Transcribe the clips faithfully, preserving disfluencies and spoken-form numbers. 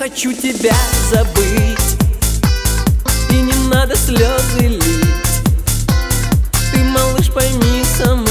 хочу тебя забыть, и не надо слезы лить. Ты, малыш, пойми сама,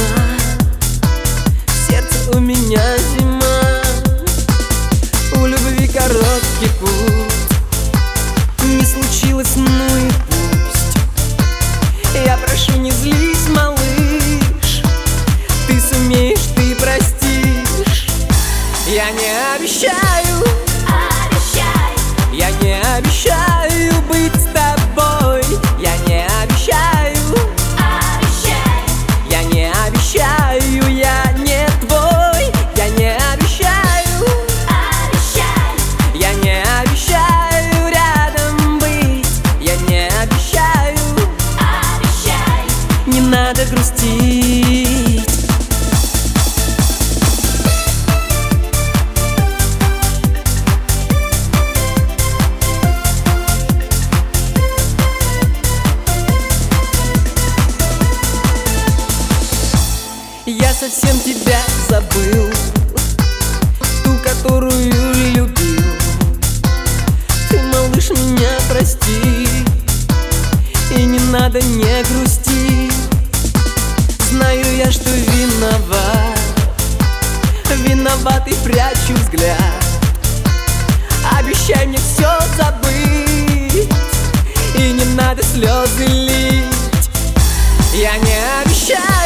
в сердце у меня зима. У любви короткий путь, не случилось, ну и пусть. Я прошу, не злись, малыш, ты сумеешь, ты простишь. Я не обещаю, Обещай, я не обещаю быть с тобой. Я не обещаю, обещай, я не обещаю, я не твой. Я не обещаю, обещай, я не обещаю рядом быть. Я не обещаю, обещай. не надо грустить. Я совсем тебя забыл, ту, которую любил. Ты, малыш, меня прости, и не надо, не грусти. Знаю я, что виноват, виноват и прячу взгляд. Обещай мне все забыть, и не надо слезы лить. Я не обещаю,